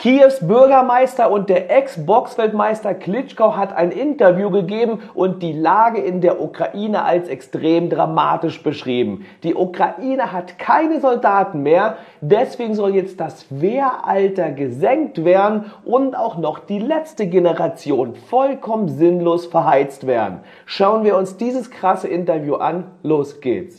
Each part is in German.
Kiews Bürgermeister und der Ex-Boxweltmeister Klitschko hat ein Interview gegeben und die Lage in der Ukraine als extrem dramatisch beschrieben. Die Ukraine hat keine Soldaten mehr, deswegen soll jetzt das Wehralter gesenkt werden und auch noch die letzte Generation vollkommen sinnlos verheizt werden. Schauen wir uns dieses krasse Interview an, los geht's.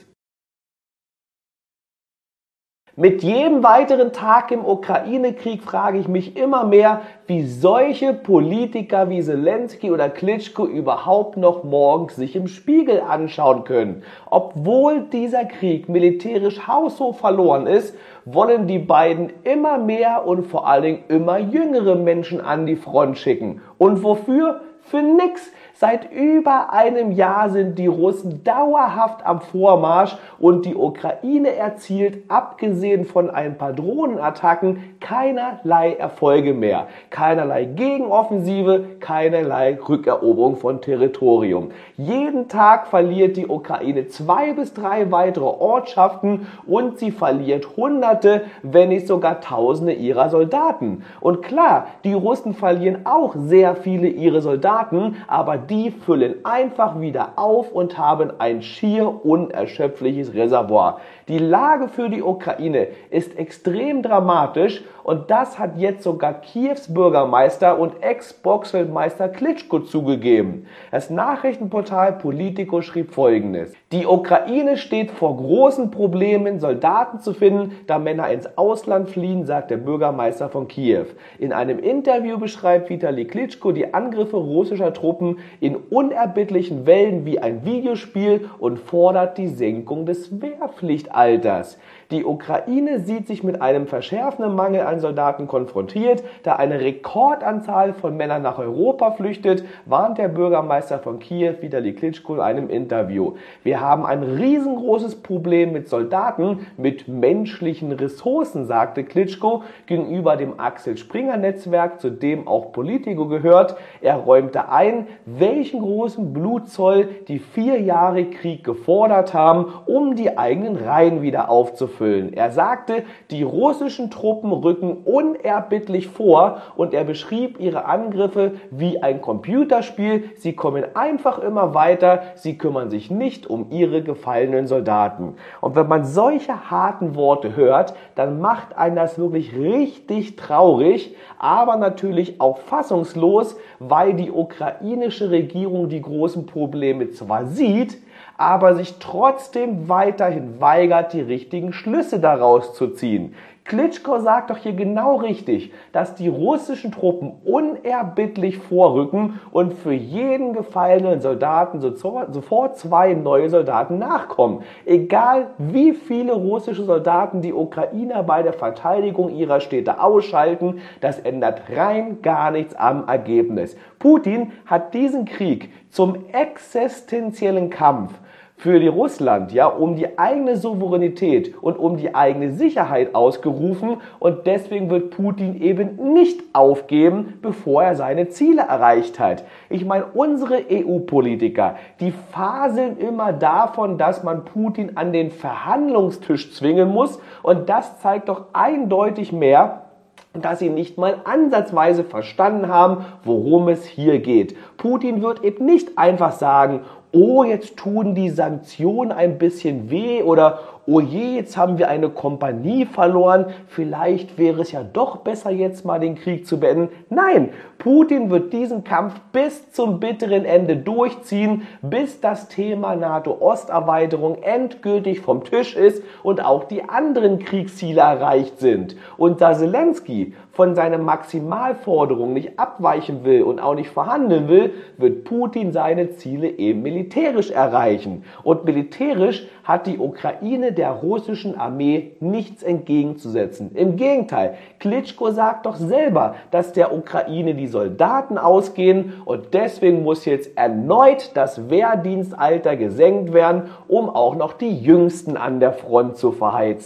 Mit jedem weiteren Tag im Ukraine-Krieg frage ich mich immer mehr, wie solche Politiker wie Zelensky oder Klitschko überhaupt noch morgens sich im Spiegel anschauen können. Obwohl dieser Krieg militärisch haushoch verloren ist, wollen die beiden immer mehr und vor allen Dingen immer jüngere Menschen an die Front schicken. Und wofür? Für nix. Seit über einem Jahr sind die Russen dauerhaft am Vormarsch und die Ukraine erzielt, abgesehen von ein paar Drohnenattacken, keinerlei Erfolge mehr. Keinerlei Gegenoffensive, keinerlei Rückeroberung von Territorium. Jeden Tag verliert die Ukraine 2 bis 3 weitere Ortschaften und sie verliert Hunderte, wenn nicht sogar Tausende ihrer Soldaten. Und klar, die Russen verlieren auch sehr viele ihrer Soldaten, aber die füllen einfach wieder auf und haben ein schier unerschöpfliches Reservoir. Die Lage für die Ukraine ist extrem dramatisch und das hat jetzt sogar Kiews Bürgermeister und Ex-Boxweltmeister Klitschko zugegeben. Das Nachrichtenportal Politico schrieb Folgendes: Die Ukraine steht vor großen Problemen, Soldaten zu finden, da Männer ins Ausland fliehen, sagt der Bürgermeister von Kiew. In einem Interview beschreibt Vitali Klitschko die Angriffe russischer Truppen in unerbittlichen Wellen wie ein Videospiel und fordert die Senkung des Wehrpflichtalters. Die Ukraine sieht sich mit einem verschärfenden Mangel an Soldaten konfrontiert, da eine Rekordanzahl von Männern nach Europa flüchtet, warnt der Bürgermeister von Kiew Vitali Klitschko in einem Interview. Wir haben ein riesengroßes Problem mit Soldaten, mit menschlichen Ressourcen, sagte Klitschko gegenüber dem Axel Springer Netzwerk, zu dem auch Politico gehört. Er räumte ein, welchen großen Blutzoll die 4 Jahre Krieg gefordert haben, um die eigenen Reihen wieder aufzufüllen. Er sagte, die russischen Truppen rücken unerbittlich vor und er beschrieb ihre Angriffe wie ein Computerspiel. Sie kommen einfach immer weiter, sie kümmern sich nicht um ihre gefallenen Soldaten. Und wenn man solche harten Worte hört, dann macht einen das wirklich richtig traurig, aber natürlich auch fassungslos, weil die ukrainische Regierung die großen Probleme zwar sieht, aber sich trotzdem weiterhin weigert, die richtigen Schlüsse daraus zu ziehen. Klitschko sagt doch hier genau richtig, dass die russischen Truppen unerbittlich vorrücken und für jeden gefallenen Soldaten sofort 2 neue Soldaten nachkommen. Egal wie viele russische Soldaten die Ukrainer bei der Verteidigung ihrer Städte ausschalten, das ändert rein gar nichts am Ergebnis. Putin hat diesen Krieg zum existenziellen Kampf für die Russland, um die eigene Souveränität und um die eigene Sicherheit ausgerufen und deswegen wird Putin eben nicht aufgeben, bevor er seine Ziele erreicht hat. Ich meine, unsere EU-Politiker, die faseln immer davon, dass man Putin an den Verhandlungstisch zwingen muss und das zeigt doch eindeutig mehr, dass sie nicht mal ansatzweise verstanden haben, worum es hier geht. Putin wird eben nicht einfach sagen, oh, jetzt tun die Sanktionen ein bisschen weh oder oh je, jetzt haben wir eine Kompanie verloren, vielleicht wäre es ja doch besser, jetzt mal den Krieg zu beenden. Nein, Putin wird diesen Kampf bis zum bitteren Ende durchziehen, bis das Thema NATO-Osterweiterung endgültig vom Tisch ist und auch die anderen Kriegsziele erreicht sind. Und da Zelensky von seiner Maximalforderung nicht abweichen will und auch nicht verhandeln will, wird Putin seine Ziele eben militärisch erreichen. Und militärisch hat die Ukraine der russischen Armee nichts entgegenzusetzen. Im Gegenteil, Klitschko sagt doch selber, dass der Ukraine die Soldaten ausgehen und deswegen muss jetzt erneut das Wehrdienstalter gesenkt werden, um auch noch die Jüngsten an der Front zu verheizen.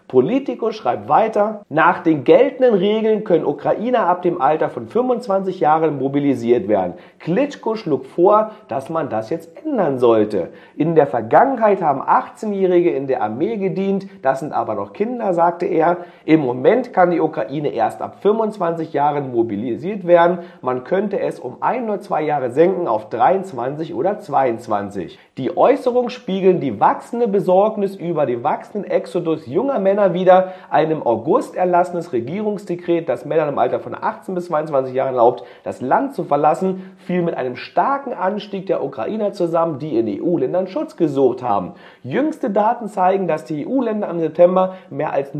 Politico schreibt weiter, nach den geltenden Regeln können Ukrainer ab dem Alter von 25 Jahren mobilisiert werden. Klitschko schlug vor, dass man das jetzt ändern sollte. In der Vergangenheit haben 18-Jährige in der Armee gedient, das sind aber noch Kinder, sagte er. Im Moment kann die Ukraine erst ab 25 Jahren mobilisiert werden. Man könnte es um 1 oder 2 Jahre senken auf 23 oder 22. Die Äußerungen spiegeln die wachsende Besorgnis über den wachsenden Exodus junger Männer wider. Ein im August erlassenes Regierungsdekret, das Männern im Alter von 18 bis 22 Jahren erlaubt, das Land zu verlassen, fiel mit einem starken Anstieg der Ukrainer zusammen, die in EU-Ländern Schutz gesucht haben. Jüngste Daten zeigen, dass die EU-Länder im September mehr als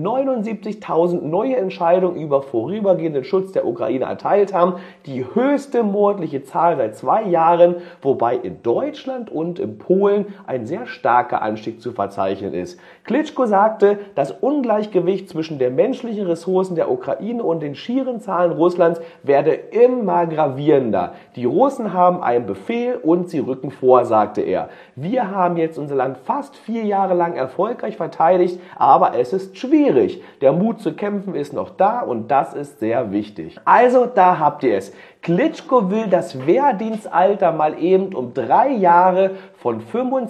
79.000 neue Entscheidungen über vorübergehenden Schutz der Ukraine erteilt haben, die höchste monatliche Zahl seit 2 Jahren, wobei in Deutschland und in Polen ein sehr starker Anstieg zu verzeichnen ist. Klitschko sagte, das Ungleichgewicht zwischen den menschlichen Ressourcen der Ukraine und den schieren Zahlen Russlands werde immer gravierender. Die Russen haben einen Befehl und sie rücken vor, sagte er. Wir haben jetzt unser Land fast 4 Jahre lang erfolgreich verteidigt, aber es ist schwierig. Der Mut zu kämpfen ist noch da und das ist sehr wichtig. Also, da habt ihr es. Klitschko will das Wehrdienstalter mal eben um 3 Jahre von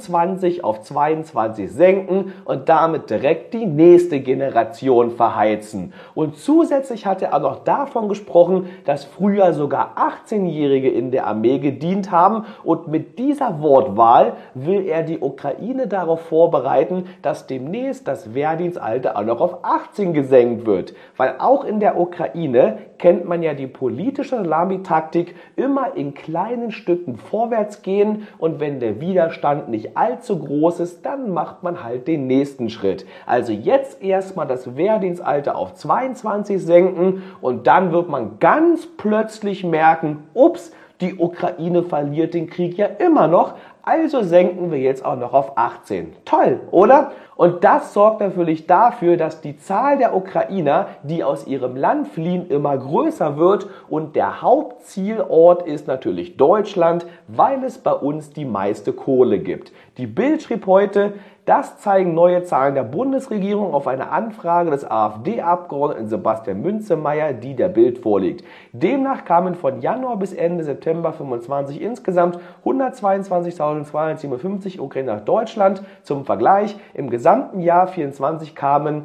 25 auf 22 senken und damit direkt die nächste Generation verheizen. Und zusätzlich hat er auch noch davon gesprochen, dass früher sogar 18-Jährige in der Armee gedient haben, und mit dieser Wortwahl will er die Ukraine darauf vorbereiten, dass demnächst das Wehrdienstalter auch noch auf 18 gesenkt wird. Weil auch in der Ukraine kennt man ja die politische Salamitaktik, immer in kleinen Stücken vorwärts gehen, und wenn der Widerstand nicht allzu groß ist, dann macht man halt den nächsten Schritt. Also jetzt erstmal das Wehrdienstalter auf 22 senken und dann wird man ganz plötzlich merken, ups, die Ukraine verliert den Krieg ja immer noch, also senken wir jetzt auch noch auf 18. Toll, oder? Und das sorgt natürlich dafür, dass die Zahl der Ukrainer, die aus ihrem Land fliehen, immer größer wird, und der Hauptzielort ist natürlich Deutschland, weil es bei uns die meiste Kohle gibt. Die Bild schrieb heute, das zeigen neue Zahlen der Bundesregierung auf eine Anfrage des AfD-Abgeordneten Sebastian Münzemeyer, die der Bild vorliegt. Demnach kamen von Januar bis Ende September 25 insgesamt 122.257 Ukrainer nach Deutschland. Zum Vergleich, im gesamten Jahr 24 kamen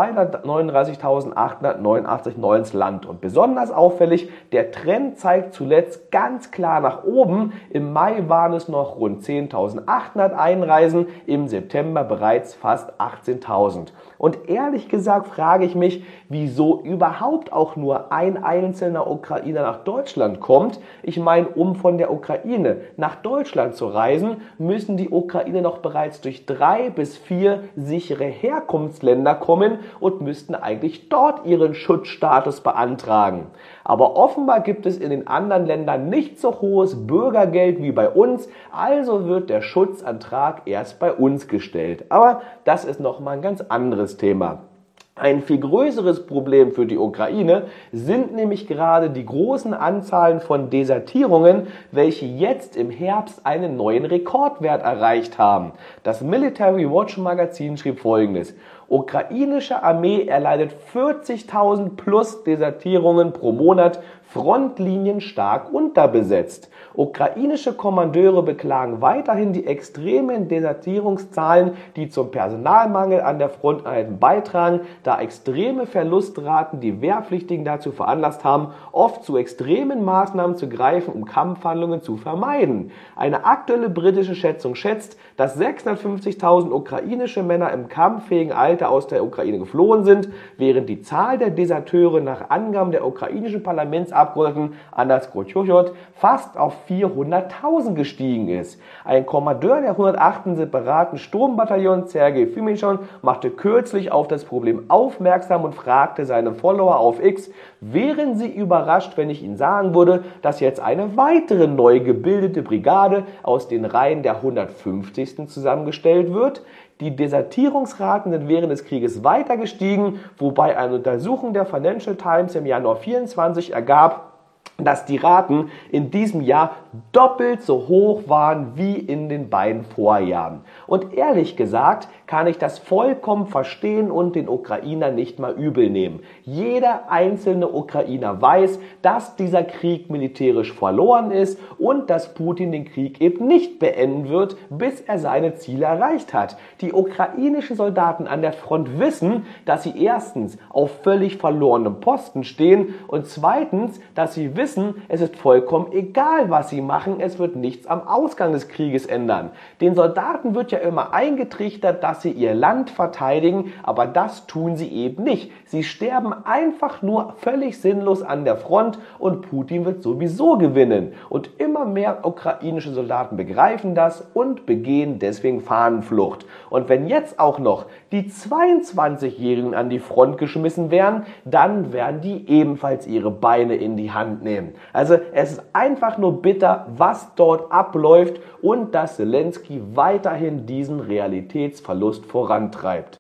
239.889 neu ins Land. Und besonders auffällig, der Trend zeigt zuletzt ganz klar nach oben. Im Mai waren es noch rund 10.800 Einreisen, im September bereits fast 18.000. Und ehrlich gesagt frage ich mich, wieso überhaupt auch nur ein einzelner Ukrainer nach Deutschland kommt. Ich meine, um von der Ukraine nach Deutschland zu reisen, müssen die Ukrainer noch bereits durch 3 bis 4 sichere Herkunftsländer kommen und müssten eigentlich dort ihren Schutzstatus beantragen. Aber offenbar gibt es in den anderen Ländern nicht so hohes Bürgergeld wie bei uns, also wird der Schutzantrag erst bei uns gestellt. Aber das ist nochmal ein ganz anderes Thema. Ein viel größeres Problem für die Ukraine sind nämlich gerade die großen Anzahlen von Desertierungen, welche jetzt im Herbst einen neuen Rekordwert erreicht haben. Das Military Watch Magazin schrieb Folgendes: Ukrainische Armee erleidet 40.000 plus Desertierungen pro Monat, Frontlinien stark unterbesetzt. Ukrainische Kommandeure beklagen weiterhin die extremen Desertierungszahlen, die zum Personalmangel an der Fronteinheiten beitragen, da extreme Verlustraten die Wehrpflichtigen dazu veranlasst haben, oft zu extremen Maßnahmen zu greifen, um Kampfhandlungen zu vermeiden. Eine aktuelle britische Schätzung schätzt, dass 650.000 ukrainische Männer im kampffähigen Alter aus der Ukraine geflohen sind, während die Zahl der Deserteure nach Angaben der ukrainischen Parlamentsabgeordneten Anas Kotyojot fast auf 400.000 gestiegen ist. Ein Kommandeur der 108. separaten Sturmbataillons, Sergei Fymichon, machte kürzlich auf das Problem aufmerksam und fragte seine Follower auf X, wären sie überrascht, wenn ich ihnen sagen würde, dass jetzt eine weitere neu gebildete Brigade aus den Reihen der 150. zusammengestellt wird? Die Desertierungsraten sind während des Krieges weiter gestiegen, wobei eine Untersuchung der Financial Times im Januar 24 ergab, dass die Raten in diesem Jahr doppelt so hoch waren wie in den beiden Vorjahren. Und ehrlich gesagt kann ich das vollkommen verstehen und den Ukrainern nicht mal übel nehmen. Jeder einzelne Ukrainer weiß, dass dieser Krieg militärisch verloren ist und dass Putin den Krieg eben nicht beenden wird, bis er seine Ziele erreicht hat. Die ukrainischen Soldaten an der Front wissen, dass sie erstens auf völlig verlorenem Posten stehen und zweitens, dass sie wissen, es ist vollkommen egal, was sie machen, es wird nichts am Ausgang des Krieges ändern. Den Soldaten wird ja immer eingetrichtert, dass sie ihr Land verteidigen, aber das tun sie eben nicht. Sie sterben einfach nur völlig sinnlos an der Front und Putin wird sowieso gewinnen. Und immer mehr ukrainische Soldaten begreifen das und begehen deswegen Fahnenflucht. Und wenn jetzt auch noch die 22-Jährigen an die Front geschmissen werden, dann werden die ebenfalls ihre Beine in die Hand nehmen. Also es ist einfach nur bitter, was dort abläuft und dass Zelensky weiterhin diesen Realitätsverlust vorantreibt.